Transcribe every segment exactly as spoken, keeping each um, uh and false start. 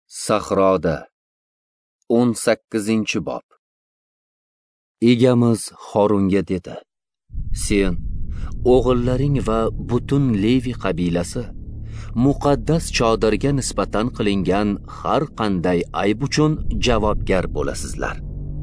Sahroda o'n sakkizinchi bob. Egamiz Horunga dedi: Sen, o'g'illaring va butun Levi qabilasi muqaddas chodirga nisbatan qilingan har qanday ayb uchun javobgar bo'lasizlar.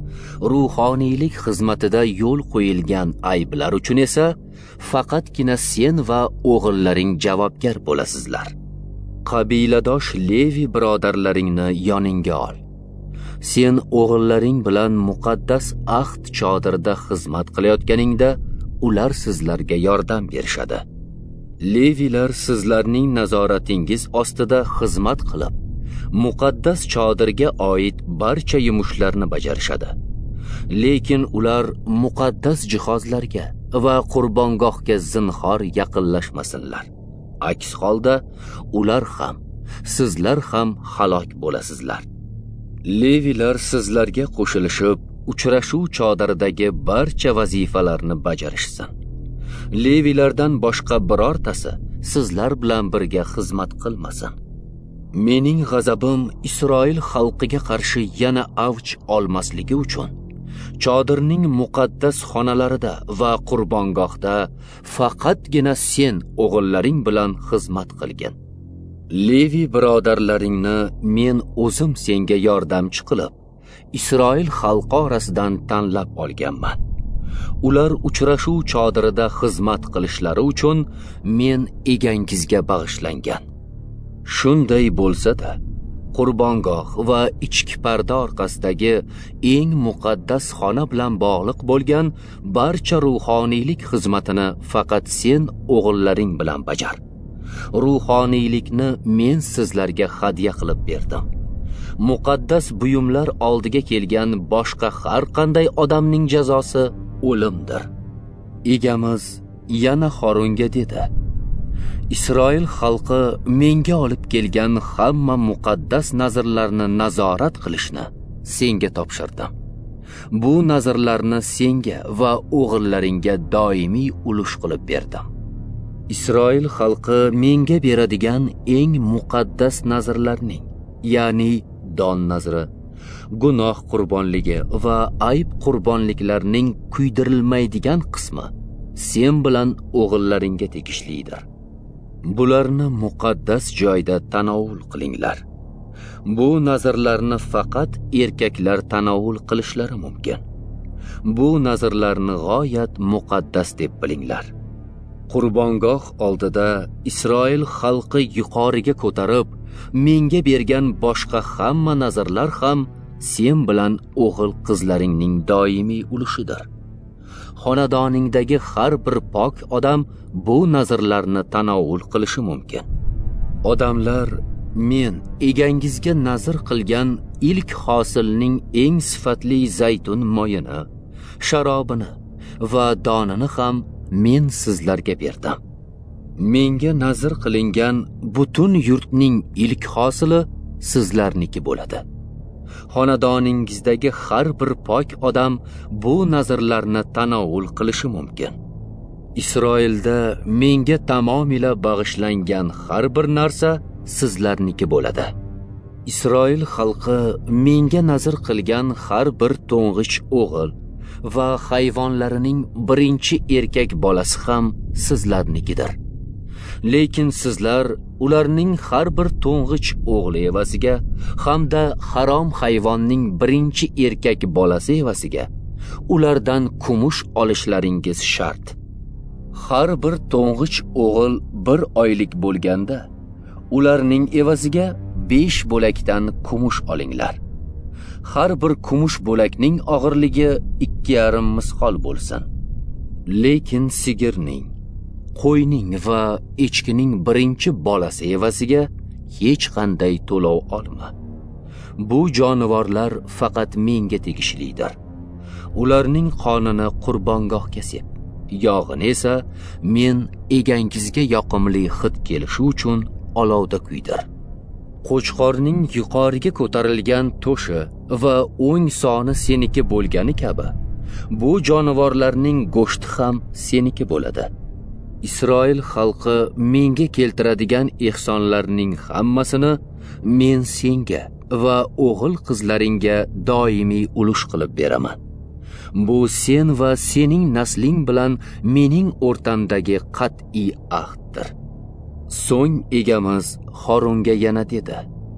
Ruhoniylik xizmatida yo'l qo'yilgan ayblar uchun esa faqatgina sen va o'g'illaring javobgar bo'lasizlar. Qabiladosh Levi birodarlaringni yoningga ol. Sen o'g'illaring bilan muqaddas ahd chodirida xizmat qilayotganingda ular sizlarga yordam berishadi. Levilar sizlarning nazoratingiz ostida xizmat qilib, muqaddas chodirga oid barcha yumushlarni bajarishadi. Lekin ular muqaddas jihozlarga va qurbongohga zinhor yaqinlashmasinlar. Aks holda ular ham, sizlar ham halok bo'lasizlar. Levilar sizlarga qo'shilishib, uchrashuv chodiridagi barcha vazifalarni bajarishsin. Levilardan boshqa birortasi sizlar bilan birga xizmat qilmasin. Mening g'azabim Isroil xalqiga qarshi yana avj olmasligi uchun chodirning muqaddas xonalarida va qurbongohda faqatgina sen o'g'illaring bilan xizmat qilgin. Levi birodarlaringni men o'zim senga yordamchi qilib, Isroil xalqi orasidan tanlab olganman. Ular uchrashuv chodirida xizmat qilishlari uchun men egangizga bag'ishlangan. Shunday bo'lsa-da, qurbongoh va ichki parda orqasidagi eng muqaddas xona bilan bog'liq bo'lgan barcha ruhoniylik xizmatini faqat sen o'g'illaring bilan bajar. Ruhoniylikni men sizlarga hadya qilib berdim. Muqaddas buyumlar oldiga kelgan boshqa har qanday odamning jazosi o'limdir. Egamiz yana Horunga dedi: Isroil xalqi menga olib kelgan hamma muqaddas nazrlarni nazorat qilishni senga topshirdim. Bu nazrlarni senga va o'g'illaringga doimiy ulush qilib berdim. Isroil xalqi menga beradigan eng muqaddas nazrlarning, ya'ni don nazri, gunoh qurbonligi va ayb qurbonliklarining kuydirilmaydigan qismi sen bilan o'g'illaringga tegishlidir. Bularni muqaddas joyda tanovul qilinglar. Bu nazrlarni faqat erkaklar tanovul qilishlari mumkin. Bu nazrlarni g'oyat muqaddas deb bilinglar. Qurbongoh oldida Isroil xalqi yuqoriga ko'tarib, menga bergan boshqa hamma nazrlar ham sen bilan o'g'il qizlaringning doimiy ulushidir. Xonadoningdagi har bir pok odam bu nazrlarni tanovul qilishi mumkin. Odamlar men egangizga nazr qilgan ilk hosilning eng sifatli zaytun moyini, sharobini va donini ham men sizlarga berdim. Menga nazr qilingan butun yurtning ilk hosili sizlarniki bo'ladi. Xonadoningizdagi har bir pok odam bu nazrlarni tanovul qilishi mumkin. Isroilda menga tamomila bag'ishlangan har bir narsa sizlarniki bo'ladi. Isroil xalqi menga nazr qilgan har bir to'ng'ich o'g'il va hayvonlarining birinchi erkak bolasi ham sizlarnikidir. Lekin sizlar ularning har bir to'ng'ich o'g'li evasiga hamda harom hayvonning birinchi erkak bolasi evasiga ulardan kumush olishlaringiz shart. Har bir to'ng'ich o'g'il bir oylik bo'lganda ularning evaziga besh bo'lakdan kumush olinglar. Har bir kumush bo'lakning og'irligi ikki yarim misqol bo'lsin. Lekin sigirning, qo'yning va echkining birinchi bolasi evasiga hech qanday to'lov olma. Bu jonivorlar faqat menga tegishlidir. Ularning qonini qurbongohga sep, yog'ini esa men egangizga yoqimli hid kelishi uchun olovda kuydir. Qo'chqorning yuqoriga ko'tarilgan to'shi va o'ng soni seniki bo'lgani kabi, bu jonivorlarning go'shti ham seniki bo'ladi. Isroil xalqi menga keltiradigan ehsonlarning hammasini men senga va o'g'il qizlaringga doimiy ulush qilib beraman. Bu sen va sening nasling bilan mening o'rtamdagi qat'iy ahddir. So'ng egamiz Harunga yana dedi: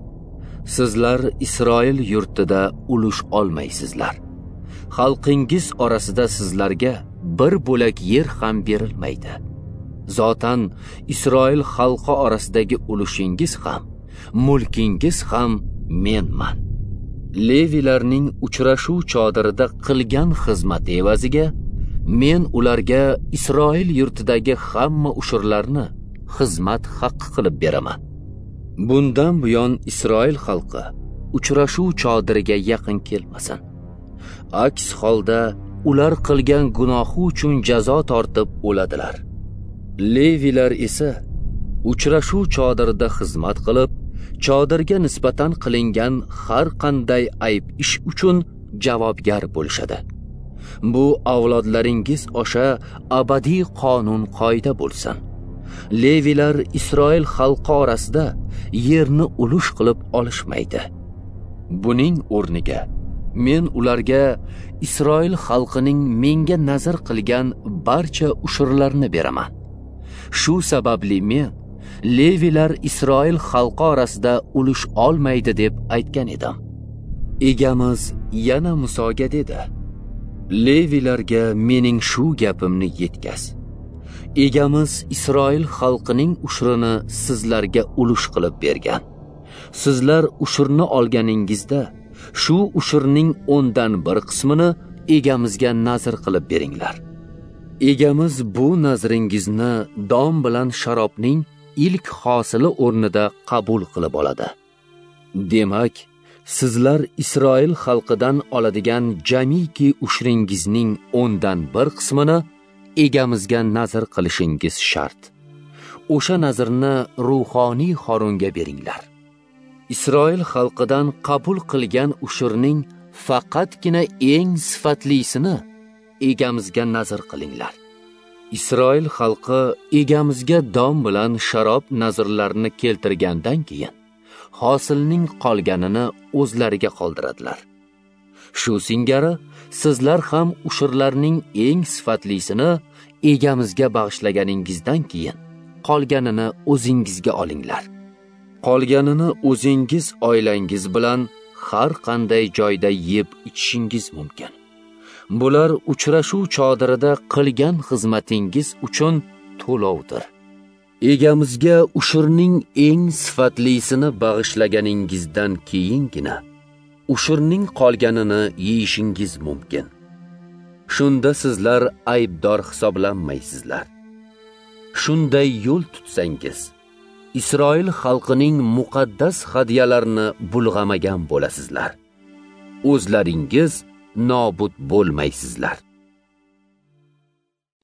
Sizlar Isroil yurtida ulush olmaysizlar. Xalqingiz orasida sizlarga bir bo'lak yer ham berilmaydi. Zotan Isroil xalqi orasidagi ulushingiz ham, mulkingiz ham menman. Levilarning uchrashuv chodirida qilgan xizmati evaziga men ularga Isroil yurtidagi hamma ushurlarni xizmat haqqi qilib beraman. Bundan buyon Isroil xalqi uchrashuv chodiriga yaqin kelmasin. Aks holda ular qilgan gunohi uchun jazo tortib o'ladilar. Levilar esa uchrashuv chodirida xizmat qilib, chodirga nisbatan qilingan har qanday ayb ish uchun javobgar bo'lishadi. Bu avlodlaringiz osha abadiy qonun qoida bo'lsin. Levilar Isroil xalqi orasida yerni ulush qilib olishmaydi. Buning o'rniga men ularga Isroil xalqining menga nazar qilgan barcha ushurlarni beraman. Shu sababli men Levilar Isroil xalqi orasida ulush olmaydi deb aytgan edim. Egamiz yana Musoga dedi: Levilarga mening shu gapimni yetkaz. Egamiz Isroil xalqining ushrini sizlarga ulush qilib bergan. Sizlar ushurni olganingizda shu ushurning o'ndan bir qismini egamizga nazr qilib beringlar. Egamiz bu nazringizni dom bilan sharobning ilk hosili o'rnida qabul qilib oladi. Demak, sizlar Isroil xalqidan oladigan jamiki ushringizning o'ndan bir qismini egamizga nazr qilishingiz shart. O'sha nazrni ruhoniy Harunga beringlar. Isroil xalqidan qabul qilgan ushurning faqatgina eng sifatlisini egamizga nazr qilinglar. Isroil xalqi egamizga dom bilan sharob nazrlarini keltirgandan keyin hosilning qolganini o'zlariga qoldiradilar. Shu singari sizlar ham ushurlarning eng sifatlisini egamizga bag'ishlaganingizdan keyin qolganini o'zingizga olinglar. Qolganini o'zingiz oilangiz bilan har qanday joyda yeb ichishingiz mumkin. Bular uchrashuv chodirida qilgan xizmatingiz uchun to'lovdir. Egamizga ushurning eng sifatlisini bag'ishlaganingizdan keyingina ushurning qolganini yeyishingiz mumkin. Shunda sizlar aybdor hisoblanmaysizlar. Shunday yo'l tutsangiz, Isroil xalqining muqaddas hadyalarini bulg'amagan bo'lasizlar. O'zlaringiz nobud bo'lmaysizlar.